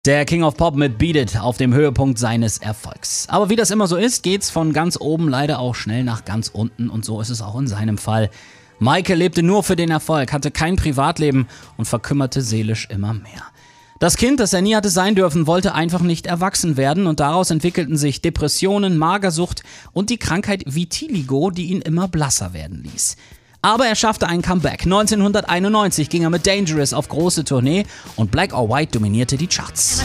Der King of Pop mit Beat It auf dem Höhepunkt seines Erfolgs. Aber wie das immer so ist, geht's von ganz oben leider auch schnell nach ganz unten und so ist es auch in seinem Fall. Michael lebte nur für den Erfolg, hatte kein Privatleben und verkümmerte seelisch immer mehr. Das Kind, das er nie hatte sein dürfen, wollte einfach nicht erwachsen werden und daraus entwickelten sich Depressionen, Magersucht und die Krankheit Vitiligo, die ihn immer blasser werden ließ. Aber er schaffte ein Comeback. 1991 ging er mit Dangerous auf große Tournee und Black or White dominierte die Charts.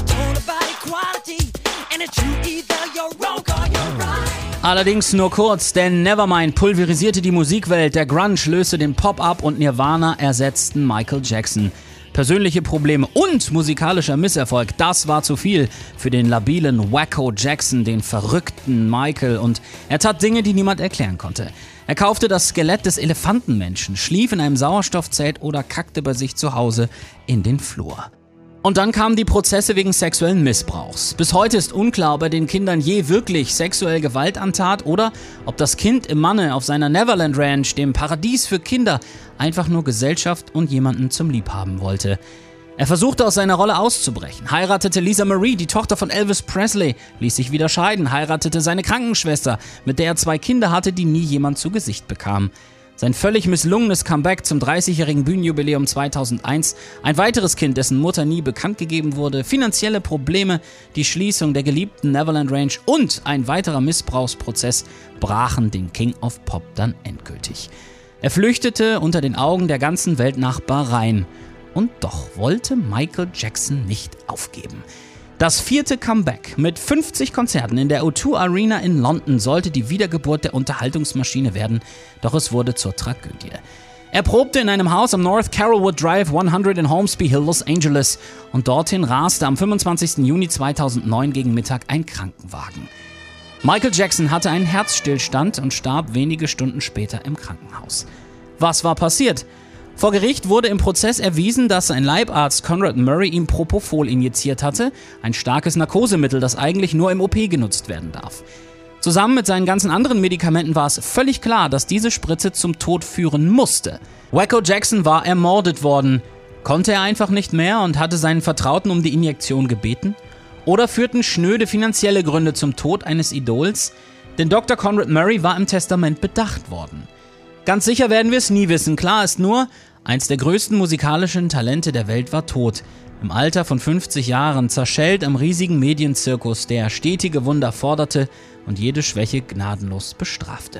Allerdings nur kurz, denn Nevermind pulverisierte die Musikwelt, der Grunge löste den Pop ab und Nirvana ersetzten Michael Jackson. Persönliche Probleme und musikalischer Misserfolg, das war zu viel für den labilen Wacko Jackson, den verrückten Michael, und er tat Dinge, die niemand erklären konnte. Er kaufte das Skelett des Elefantenmenschen, schlief in einem Sauerstoffzelt oder kackte bei sich zu Hause in den Flur. Und dann kamen die Prozesse wegen sexuellen Missbrauchs. Bis heute ist unklar, ob er den Kindern je wirklich sexuell Gewalt antat oder ob das Kind im Manne auf seiner Neverland Ranch, dem Paradies für Kinder, einfach nur Gesellschaft und jemanden zum Liebhaben wollte. Er versuchte aus seiner Rolle auszubrechen, heiratete Lisa Marie, die Tochter von Elvis Presley, ließ sich wieder scheiden, heiratete seine Krankenschwester, mit der er 2 Kinder hatte, die nie jemand zu Gesicht bekam. Sein völlig misslungenes Comeback zum 30-jährigen Bühnenjubiläum 2001, ein weiteres Kind, dessen Mutter nie bekannt gegeben wurde, finanzielle Probleme, die Schließung der geliebten Neverland Ranch und ein weiterer Missbrauchsprozess brachen den King of Pop dann endgültig. Er flüchtete unter den Augen der ganzen Welt nach Bahrain. Und doch wollte Michael Jackson nicht aufgeben. Das 4. Comeback mit 50 Konzerten in der O2 Arena in London sollte die Wiedergeburt der Unterhaltungsmaschine werden, doch es wurde zur Tragödie. Er probte in einem Haus am North Carrollwood Drive 100 in Holmesby Hill, Los Angeles, und dorthin raste am 25. Juni 2009 gegen Mittag ein Krankenwagen. Michael Jackson hatte einen Herzstillstand und starb wenige Stunden später im Krankenhaus. Was war passiert? Vor Gericht wurde im Prozess erwiesen, dass sein Leibarzt Conrad Murray ihm Propofol injiziert hatte, ein starkes Narkosemittel, das eigentlich nur im OP genutzt werden darf. Zusammen mit seinen ganzen anderen Medikamenten war es völlig klar, dass diese Spritze zum Tod führen musste. Wacko Jackson war ermordet worden. Konnte er einfach nicht mehr und hatte seinen Vertrauten um die Injektion gebeten? Oder führten schnöde finanzielle Gründe zum Tod eines Idols? Denn Dr. Conrad Murray war im Testament bedacht worden. Ganz sicher werden wir es nie wissen. Klar ist nur, eins der größten musikalischen Talente der Welt war tot. Im Alter von 50 Jahren, zerschellt am riesigen Medienzirkus, der stetige Wunder forderte und jede Schwäche gnadenlos bestrafte.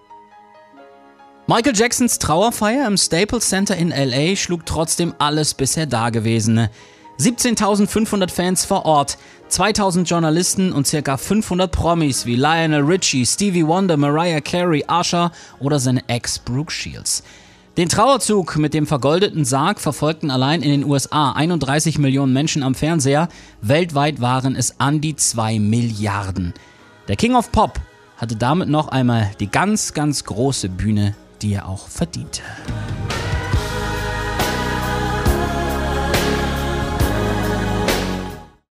Michael Jacksons Trauerfeier im Staples Center in L.A. schlug trotzdem alles bisher Dagewesene. 17.500 Fans vor Ort, 2.000 Journalisten und ca. 500 Promis wie Lionel Richie, Stevie Wonder, Mariah Carey, Usher oder seine Ex Brooke Shields. Den Trauerzug mit dem vergoldeten Sarg verfolgten allein in den USA 31 Millionen Menschen am Fernseher. Weltweit waren es an die 2 Milliarden. Der King of Pop hatte damit noch einmal die ganz, ganz große Bühne, die er auch verdiente.